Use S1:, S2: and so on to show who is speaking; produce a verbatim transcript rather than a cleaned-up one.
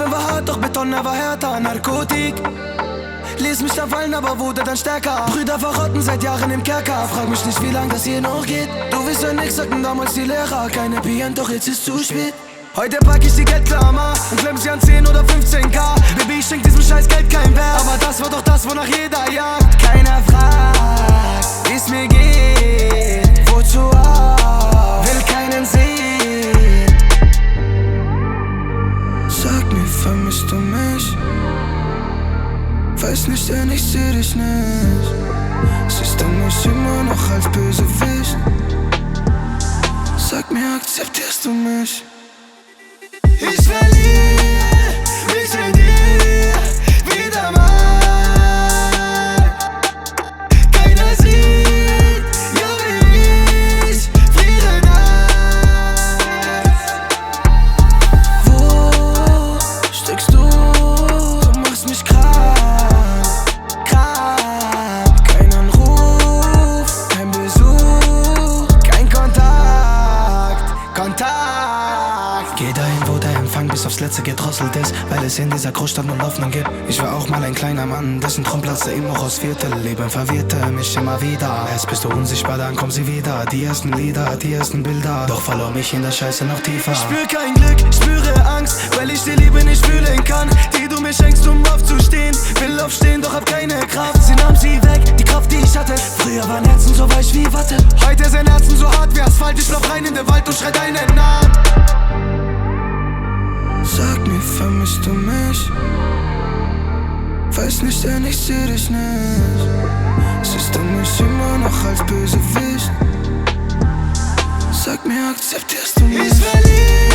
S1: Leben war hart, doch Beton war härter. Narkotik ließ mich da fallen, aber wurde dann stärker. Brüder verrotten seit Jahren im Kerker. Frag mich nicht, wie lang das hier noch geht. Du willst ja nix, sagten damals die Lehrer. Keine Bieren, doch jetzt ist zu spät. Heute pack ich die Geldklammer und klemm sie an zehn oder fünfzehn K. Baby, ich schenk diesem scheiß Geld kein Wert. Aber das war doch das, wonach jeder jagt. Keiner fragt, wie's mir geht. Wozu auch, will keinen sehen. Sag mir, vermisst du mich? Weiß nicht, denn ich seh dich nicht. Siehst du mich immer noch als Bösewicht? Sag mir, akzeptierst du mich? Ich verliere mich in dir wieder mal. Keiner sieht, ja wie ich friere nachts. Wo steckst du? Du machst mich krank, krank. Kein Anruf, kein Besuch, kein Kontakt, Kontakt. Geh dahin, wo der Empfang bis aufs Letzte gedrosselt ist, weil es in dieser Großstadt nur Hoffnung gibt. Ich war auch mal ein kleiner Mann, dessen Traum platzte immer aus Viertel. Leben verwirrte mich immer wieder. Erst bist du unsichtbar, dann kommen sie wieder. Die ersten Lieder, die ersten Bilder. Doch verlor mich in der Scheiße noch tiefer. Ich spür kein Glück, spüre Angst, weil ich die Liebe nicht fühlen kann, die du mir schenkst, um aufzustehen. Will aufstehen, doch hab keine Kraft. Sie nahm sie weg, die Kraft, die ich hatte. Früher waren Herzen so weich wie Watte. Heute sind Herzen so hart wie Asphalt. Ich lauf rein in den Wald und schrei deinen Namen. Sag mir, vermisst du mich? Weiß nicht, denn ich seh dich nicht. Siehst du mich immer noch als Bösewicht? Sag mir, akzeptierst du mich? Ich verliere